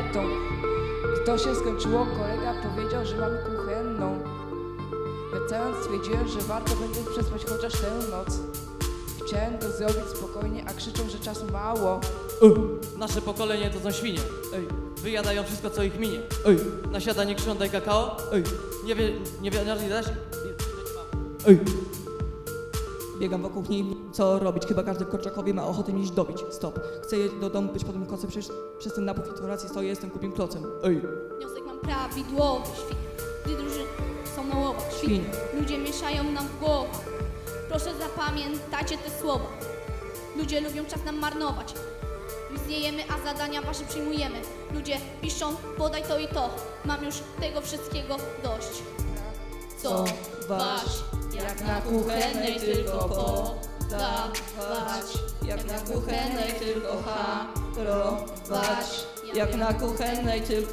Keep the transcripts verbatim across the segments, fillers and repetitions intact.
tamtą. Gdy to się skończyło, kolega powiedział, że mamy kuchenną. Wracając stwierdziłem, że warto będzie przespać chociaż tę noc. Chciałem to zrobić spokojnie, a krzyczą, że czasu mało. Ej, nasze pokolenie to są świnie. Ej, wyjadają wszystko, co ich minie. Ej, na siadanie krzyczą daj kakao. Ej, nie wie, nie wie, nie dać. Ej, Biegam wokół kuchni, co robić? Chyba każdy w Korczakowie ma ochotę mnie iść dobić. Stop. Chcę jeść do domu, być po tym koce, przecież przez ten napój w kolacji stoję, jestem kupim klocem. Ej, Wniosek mam prawidłowy, świt. Gdy drużyny są na łowach, świt. świnie. Ludzie mieszają nam w głowach. Proszę zapamiętajcie te słowa. Ludzie lubią czas nam marnować. Istniejemy, a zadania wasze przyjmujemy. Ludzie piszą, podaj to i to. Mam już tego wszystkiego dość. Co wać, jak na kuchennej tylko podawać. Jak na kuchennej tylko harować. Jak na kuchennej tylko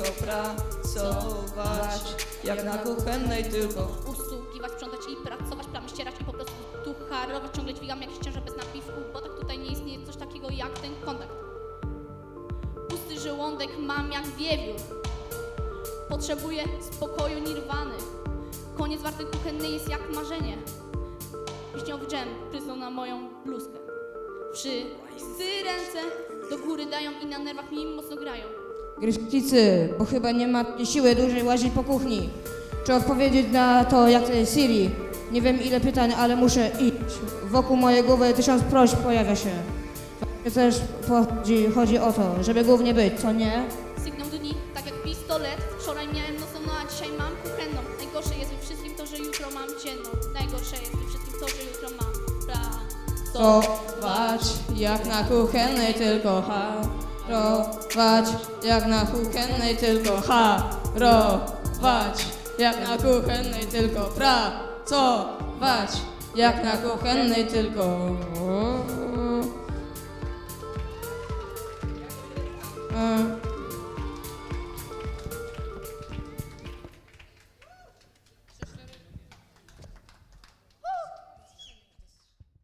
pracować. Jak na kuchennej tylko Usługiwać, sprzątać i pracować, plamy ścierać i po prostu tu harować. Ciągle dźwigam jakiś ciężar bez napiwku, bo tak tutaj nie istnieje coś takiego jak ten kontakt. Pusty żołądek mam jak wiewiór. Potrzebuję spokoju nirwany. Koniec warty kuchenny jest jak marzenie. Wiśniowy dżem pryznął na moją bluzkę. Wszyscy ręce do góry dają i na nerwach mi mocno grają. Gryźcicy, bo chyba nie ma siły dłużej łazić po kuchni. Czy odpowiedzieć na to jak to jest Siri? Nie wiem ile pytań, ale muszę iść. Wokół mojej głowy tysiąc prośb pojawia się. Też chodzi, chodzi o to, żeby głównie być, co nie? Sygnał dni, tak jak pistolet. Wczoraj miałem nocną, no a dzisiaj mam kuchenną. Najgorsze jest we wszystkim to, że jutro mam dzienną. Najgorsze jest we wszystkim to, że jutro mam Pracować jak na kuchennej tylko harować. Jak na kuchennej tylko harować. Jak na kuchennej tylko pracować. Jak na kuchennej tylko... E,